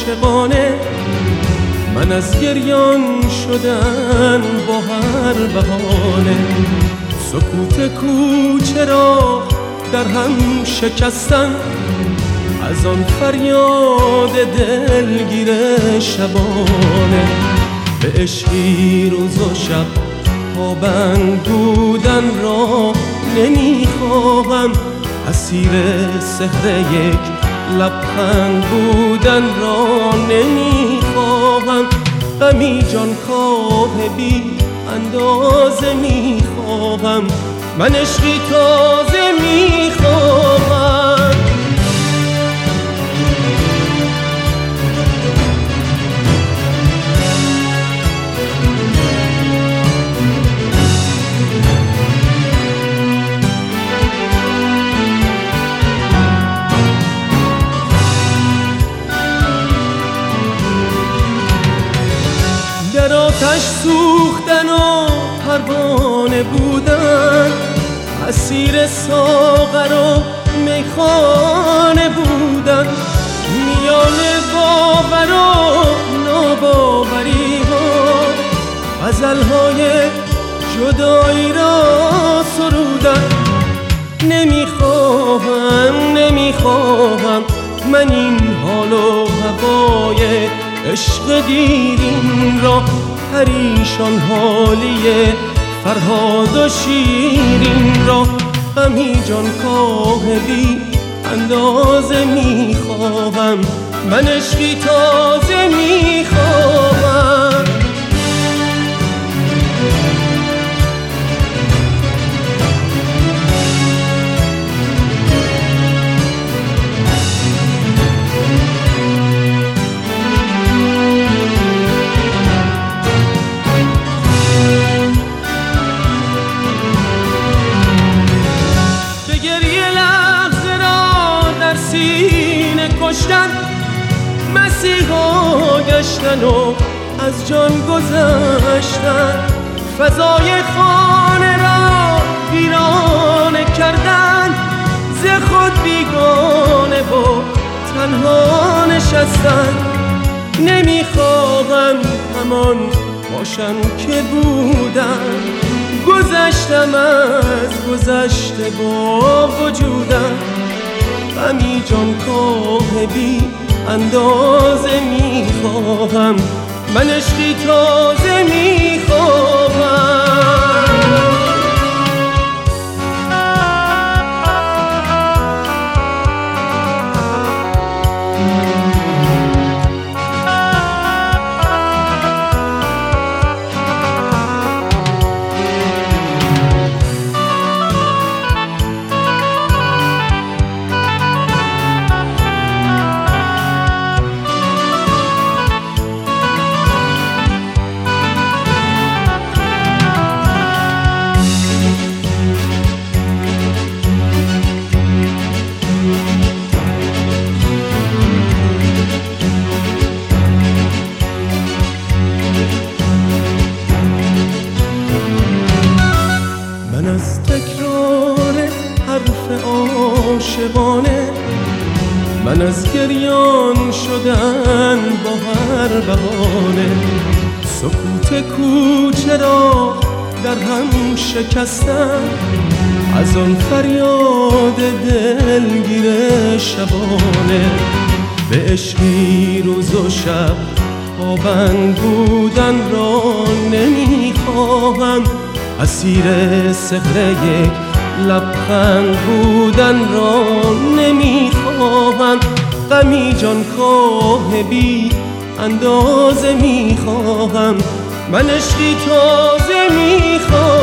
عاشقانه، من از گریان شدن با هر بهانه. سکوت کوچه را در هم شکستن، از آن فریاد دلگیر شبانه. به عشقی روز و شب پابند بودن را نمیخواهم، اسیر سحر یک لبخند بودن را نمیخواهم. غمی جانکاه بی اندازه میخواهم، من عشقی تازه میخواهم. در آتش سوختن و پروانه بودن، اسیر ساغر و میخانه بودن. میان باور و ناباوری ها غزل‌های جدایی را سرودن. نمیخواهم من این حال و هوای عشق دیرین را، پریشان حالی فرهاد و شیرین را. غمی جانکاه بی اندازه میخواهم، من عشقی تازه میخواهم. سینه کشتن، مسیحا گشتن و از جان گذشتن. فضای خانه را ویرانه کردن، ز خود بیگانه و تنها نشستن. نمیخواهم همان باشم که بودم، گذشتم از گذشته با وجودم. غمی جانکاه بی اندازه میخواهم، من عشقی تازه میخواهم. من از تکرار حرف عاشقانه، من از گریان شدن با هر بهانه. سکوت کوچه را در هم شکستن، از آن فریاد دلگیر شبانه. به عشقی روز و شب پابند بودن را نمیخواهم، اسیر سحر یک لبخند بودن را نمیخواهم. غمی جانکاه بی اندازه میخواهم، من عشقی تازه میخواهم.